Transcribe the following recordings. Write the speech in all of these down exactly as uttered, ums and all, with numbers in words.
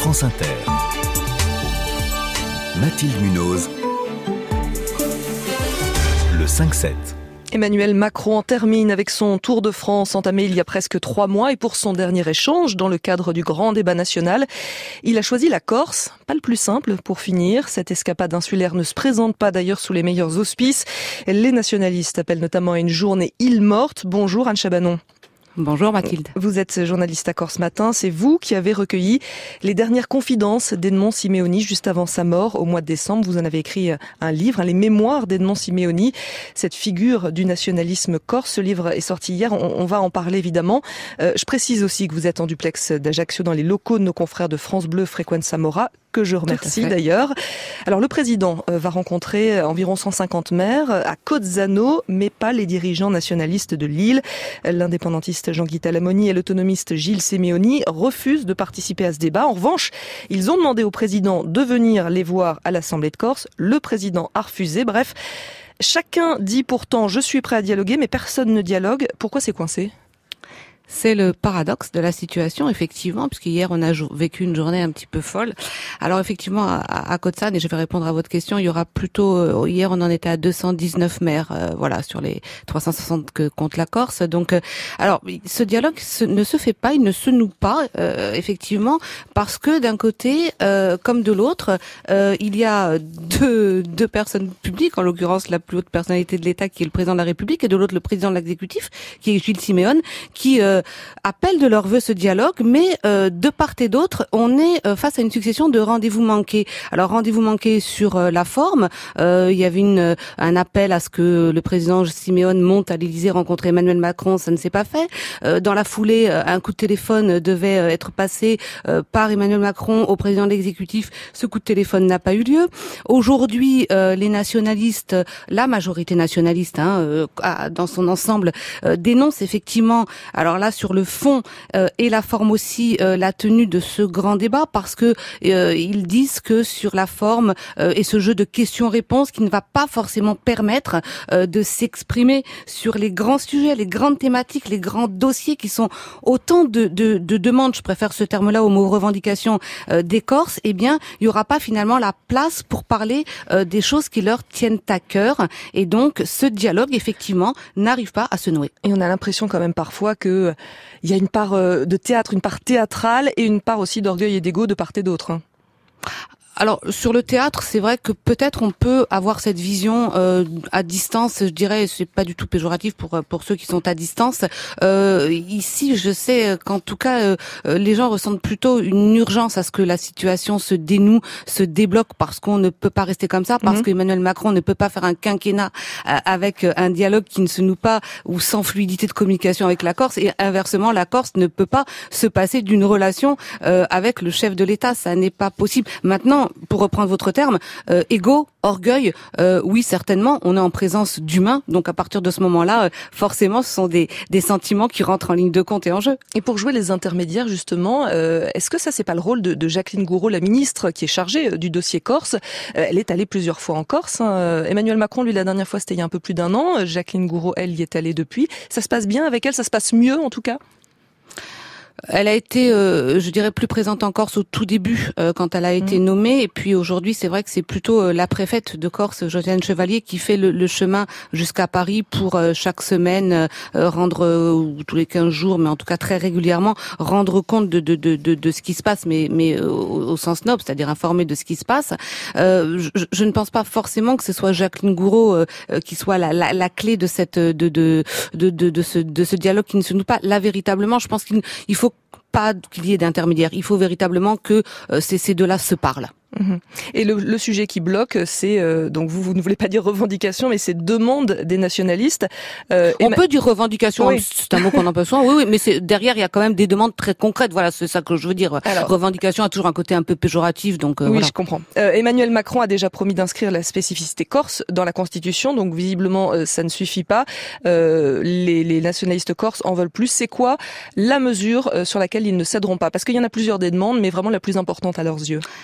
France Inter. Mathilde Munoz. Le cinq sept. Emmanuel Macron en termine avec son Tour de France entamé il y a presque trois mois et pour son dernier échange dans le cadre du grand débat national, il a choisi la Corse. Pas le plus simple pour finir. Cette escapade insulaire ne se présente pas d'ailleurs sous les meilleurs auspices. Les nationalistes appellent notamment à une journée île morte. Bonjour Anne Chabanon. Bonjour Mathilde. Vous êtes journaliste à Corse Matin. C'est vous qui avez recueilli les dernières confidences d'Edmond Simeoni juste avant sa mort au mois de décembre. Vous en avez écrit un livre, Les Mémoires d'Edmond Simeoni, cette figure du nationalisme corse. Ce livre est sorti hier, on, on va en parler évidemment. Euh, je précise aussi que vous êtes en duplex d'Ajaccio dans les locaux de nos confrères de France Bleu Frequenza Mora, que je remercie d'ailleurs. Alors le président va rencontrer environ cent cinquante maires à Cozzano, mais pas les dirigeants nationalistes de l'île. L'indépendantiste Jean-Guy Talamoni et l'autonomiste Gilles Simeoni refusent de participer à ce débat. En revanche, ils ont demandé au président de venir les voir à l'Assemblée de Corse. Le président a refusé. Bref, chacun dit pourtant « je suis prêt à dialoguer », mais personne ne dialogue. Pourquoi c'est coincé ? C'est le paradoxe de la situation, effectivement, puisque hier on a vécu une journée un petit peu folle. Alors effectivement, à, à Cozzano, et je vais répondre à votre question, il y aura plutôt, euh, hier on en était à deux cent dix-neuf maires, euh, voilà, sur les trois cent soixante que compte la Corse. Donc, euh, alors, ce dialogue se, ne se fait pas, il ne se noue pas, euh, effectivement, parce que d'un côté, euh, comme de l'autre, euh, il y a deux, deux personnes publiques, en l'occurrence la plus haute personnalité de l'État qui est le président de la République, et de l'autre le président de l'exécutif, qui est Gilles Simeoni, qui euh, appellent de leur vœu ce dialogue, mais euh, de part et d'autre, on est euh, face à une succession de rendez-vous manqués. Alors rendez-vous manqués sur euh, la forme, euh, il y avait une, un appel à ce que le président Simeoni monte à l'Élysée rencontrer Emmanuel Macron, ça ne s'est pas fait. Euh, dans la foulée, euh, un coup de téléphone devait euh, être passé euh, par Emmanuel Macron au président de l'exécutif, ce coup de téléphone n'a pas eu lieu. Aujourd'hui, euh, les nationalistes, la majorité nationaliste, hein, euh, dans son ensemble, euh, dénonce effectivement, alors là, sur le fond euh, et la forme aussi, euh, la tenue de ce grand débat, parce que euh, ils disent que sur la forme euh, et ce jeu de questions-réponses qui ne va pas forcément permettre euh, de s'exprimer sur les grands sujets, les grandes thématiques, les grands dossiers qui sont autant de, de, de demandes, je préfère ce terme-là au mot revendication euh, des Corses, eh bien, il n'y aura pas finalement la place pour parler euh, des choses qui leur tiennent à cœur. Et donc, ce dialogue, effectivement, n'arrive pas à se nouer. Et on a l'impression quand même parfois que il y a une part de théâtre, une part théâtrale et une part aussi d'orgueil et d'ego de part et d'autre. Hein. Alors sur le théâtre, c'est vrai que peut-être on peut avoir cette vision euh, à distance. Je dirais, c'est pas du tout péjoratif pour pour ceux qui sont à distance. Euh, ici, je sais qu'en tout cas, euh, les gens ressentent plutôt une urgence à ce que la situation se dénoue, se débloque, parce qu'on ne peut pas rester comme ça, parce mmh. qu'Emmanuel Macron ne peut pas faire un quinquennat euh, avec un dialogue qui ne se noue pas ou sans fluidité de communication avec la Corse, et inversement, la Corse ne peut pas se passer d'une relation euh, avec le chef de l'État. Ça n'est pas possible. Maintenant, pour reprendre votre terme, euh, égo, orgueil, euh, oui, certainement, on est en présence d'humains, donc à partir de ce moment-là, euh, forcément, ce sont des, des sentiments qui rentrent en ligne de compte et en jeu. Et pour jouer les intermédiaires, justement, euh, est-ce que ça, c'est pas le rôle de, de Jacqueline Gourault, la ministre qui est chargée du dossier Corse? euh, Elle est allée plusieurs fois en Corse. Hein. Emmanuel Macron, lui, la dernière fois, c'était il y a un peu plus d'un an. Jacqueline Gourault, elle, y est allée depuis. Ça se passe bien avec elle? Ça se passe mieux, en tout cas? Elle a été, euh, je dirais, plus présente en Corse au tout début, euh, quand elle a été mmh. nommée. Et puis aujourd'hui, c'est vrai que c'est plutôt euh, la préfète de Corse, Josiane Chevalier, qui fait le, le chemin jusqu'à Paris pour euh, chaque semaine euh, rendre, euh, ou tous les quinze jours, mais en tout cas très régulièrement, rendre compte de, de, de, de, de ce qui se passe, mais, mais euh, au, au sens noble, c'est-à-dire informer de ce qui se passe. Euh, je, je ne pense pas forcément que ce soit Jacqueline Gourault euh, qui soit la, la, la clé de cette, de, de, de, de, de, de, ce, de ce dialogue qui ne se noue pas. Là, véritablement, je pense qu'il il faut pas qu'il y ait d'intermédiaire. Il faut véritablement que euh, ces, ces deux-là se parlent. Et le, le sujet qui bloque, c'est euh, donc vous, vous ne voulez pas dire revendication, mais c'est demande des nationalistes. Euh, on ma... peut dire revendication, oui. C'est un mot qu'on emploie souvent. Oui, oui, mais c'est, derrière il y a quand même des demandes très concrètes. Voilà, c'est ça que je veux dire. Alors, revendication a toujours un côté un peu péjoratif, donc. Euh, oui, voilà. je comprends. Euh, Emmanuel Macron a déjà promis d'inscrire la spécificité corse dans la Constitution, donc visiblement euh, ça ne suffit pas. Euh, les, les nationalistes corses en veulent plus. C'est quoi la mesure euh, sur laquelle ils ne céderont pas? Parce qu'il y en a plusieurs des demandes, mais vraiment la plus importante à leurs yeux.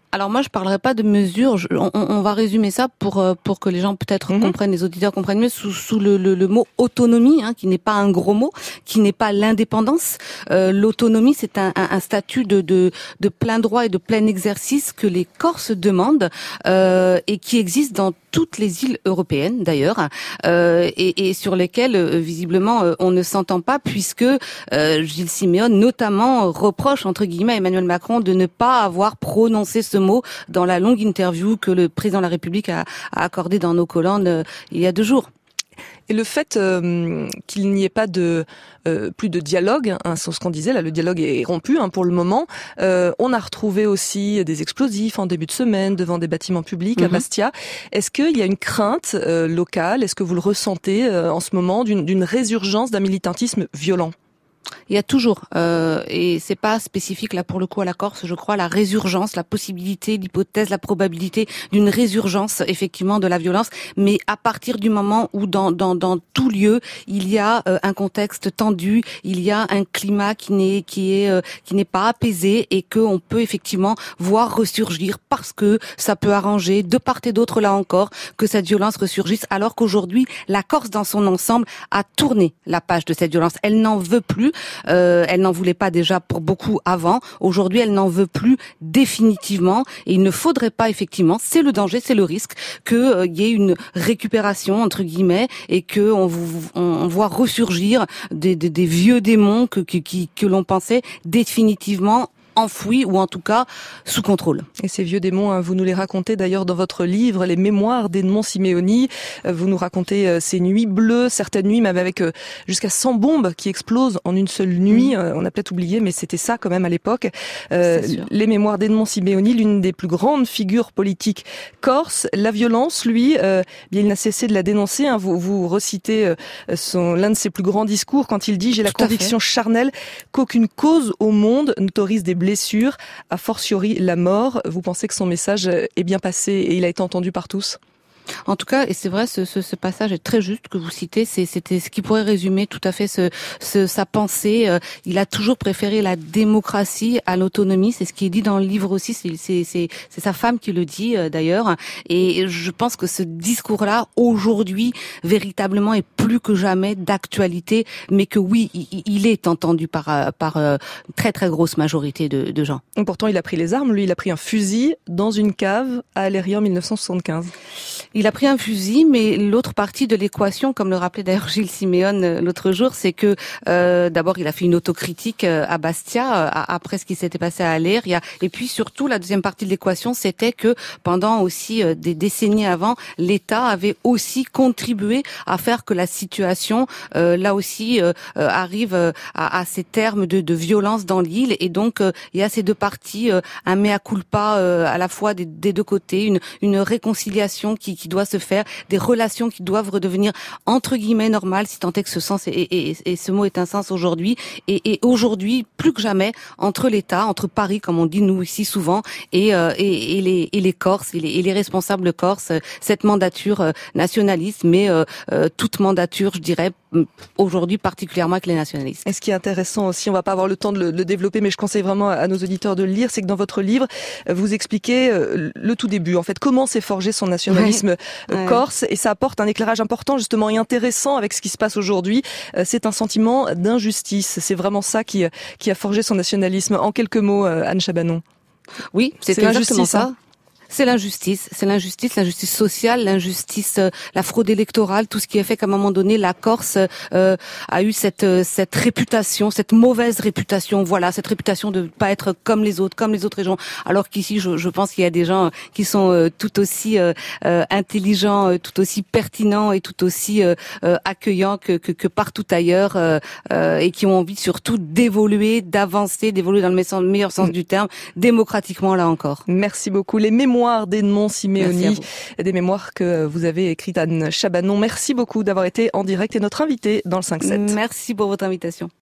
Alors moi, je parlerai pas de mesures. Je, on, on va résumer ça pour pour que les gens peut-être mmh. comprennent, les auditeurs comprennent mieux sous sous le, le, le mot autonomie, hein, qui n'est pas un gros mot, qui n'est pas l'indépendance. Euh, l'autonomie, c'est un, un, un statut de, de de plein droit et de plein exercice que les Corses demandent euh, et qui existe dans toutes les îles européennes d'ailleurs, euh, et, et sur lesquelles euh, visiblement euh, on ne s'entend pas, puisque euh, Gilles Siméone notamment euh, reproche entre guillemets à Emmanuel Macron de ne pas avoir prononcé ce mot dans la longue interview que le président de la République a, a accordée dans nos colonnes euh, il y a deux jours. Et le fait euh, qu'il n'y ait pas de euh, plus de dialogue, hein, c'est ce qu'on disait, là le dialogue est rompu hein, pour le moment. Euh, on a retrouvé aussi des explosifs en début de semaine devant des bâtiments publics mm-hmm. à Bastia. Est-ce qu'il y a une crainte euh, locale, est-ce que vous le ressentez euh, en ce moment d'une, d'une résurgence d'un militantisme violent ? Il y a toujours, euh, et c'est pas spécifique là pour le coup à la Corse, je crois, la résurgence, la possibilité, l'hypothèse, la probabilité d'une résurgence effectivement de la violence, mais à partir du moment où dans dans dans tout lieu il y a euh, un contexte tendu, il y a un climat qui n'est qui est euh, qui n'est pas apaisé et que on peut effectivement voir ressurgir parce que ça peut arranger de part et d'autre là encore que cette violence ressurgisse, alors qu'aujourd'hui la Corse dans son ensemble a tourné la page de cette violence, elle n'en veut plus. Euh, elle n'en voulait pas déjà pour beaucoup avant. Aujourd'hui, elle n'en veut plus définitivement. Et il ne faudrait pas, effectivement, c'est le danger, c'est le risque, qu'il euh, y ait une récupération, entre guillemets, et que on, on, on voit ressurgir des, des, des vieux démons que, que, que, que l'on pensait définitivement enfouis ou en tout cas sous contrôle. Et ces vieux démons, hein, vous nous les racontez d'ailleurs dans votre livre, Les Mémoires d'Edmond Simeoni. Vous nous racontez euh, ces nuits bleues, certaines nuits même avec euh, jusqu'à cent bombes qui explosent en une seule nuit. Mmh. Euh, on a peut-être oublié, mais c'était ça quand même à l'époque. Euh, Les Mémoires d'Edmond Simeoni, l'une des plus grandes figures politiques corse. La violence, lui, euh, bien, il n'a cessé de la dénoncer. Hein. Vous, vous recitez euh, son, l'un de ses plus grands discours quand il dit « J'ai la conviction charnelle qu'aucune cause au monde n'autorise des blessures, a fortiori la mort ». Vous pensez que son message est bien passé et il a été entendu par tous ? En tout cas, et c'est vrai, ce, ce, ce passage est très juste que vous citez. C'est, c'était ce qui pourrait résumer tout à fait ce, ce, sa pensée. Euh, il a toujours préféré la démocratie à l'autonomie. C'est ce qui est dit dans le livre aussi. C'est, c'est, c'est, c'est sa femme qui le dit euh, d'ailleurs. Et je pense que ce discours-là, aujourd'hui, véritablement, est plus que jamais d'actualité. Mais que oui, il, il est entendu par par euh, une très très grosse majorité de, de gens. Et pourtant, il a pris les armes. Lui, il a pris un fusil dans une cave à Aléria en dix-neuf cent soixante-quinze. Il a pris un fusil, mais l'autre partie de l'équation, comme le rappelait d'ailleurs Gilles Siméone l'autre jour, c'est que euh, d'abord il a fait une autocritique à Bastia euh, après ce qui s'était passé à Aléria, et puis surtout la deuxième partie de l'équation, c'était que pendant aussi euh, des décennies avant, l'État avait aussi contribué à faire que la situation euh, là aussi euh, arrive euh, à, à ces termes de, de violence dans l'île, et donc euh, il y a ces deux parties, euh, un mea culpa euh, à la fois des, des deux côtés, une, une réconciliation qui qui doit se faire, des relations qui doivent redevenir entre guillemets normales, si tant est que ce sens et, et, et ce mot est un sens aujourd'hui. Et, et aujourd'hui, plus que jamais, entre l'État, entre Paris, comme on dit nous ici souvent, et, euh, et, et, les, et les Corses, et les, et les responsables corses, cette mandature euh, nationaliste, mais euh, euh, toute mandature, je dirais, aujourd'hui particulièrement avec les nationalistes. Et ce qui est intéressant aussi, on va pas avoir le temps de le, de le développer, mais je conseille vraiment à nos auditeurs de le lire, c'est que dans votre livre, vous expliquez le tout début, en fait, comment s'est forgé son nationalisme ouais. Ouais. corse, et ça apporte un éclairage important justement et intéressant avec ce qui se passe aujourd'hui. C'est un sentiment d'injustice, c'est vraiment ça qui, qui a forgé son nationalisme. En quelques mots, Anne Chabanon. Oui, c'est, c'est exactement ça. Hein. C'est l'injustice, c'est l'injustice, l'injustice sociale, l'injustice, euh, la fraude électorale, tout ce qui a fait qu'à un moment donné, la Corse euh, a eu cette euh, cette réputation, cette mauvaise réputation, voilà, cette réputation de pas être comme les autres, comme les autres régions. Alors qu'ici, je, je pense qu'il y a des gens qui sont euh, tout aussi euh, euh, intelligents, euh, tout aussi pertinents et tout aussi euh, euh, accueillants que, que que partout ailleurs, euh, euh, et qui ont envie surtout d'évoluer, d'avancer, d'évoluer dans le meilleur sens du terme, démocratiquement là encore. Merci beaucoup. Les mémoires d'Edmond Simeoni, des mémoires que vous avez écrites, Anne Chabanon. Merci beaucoup d'avoir été en direct et notre invitée dans le cinq sept. Merci pour votre invitation.